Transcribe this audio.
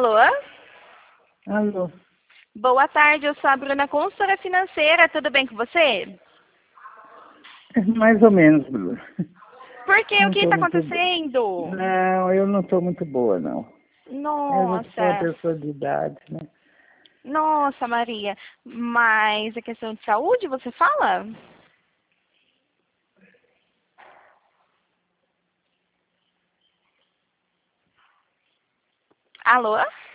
Alô? Alô, Boa tarde, eu sou a Bruna, consultora financeira. Tudo bem com você? mais ou menos, Bruno. Por quê? O Não que estou está muito boa. acontecendo? Não, eu não estou muito boa, não. Eu sou uma Nossa, pessoa de idade, né? nossa, Maria. Mas é questão de saúde, você fala? Alô?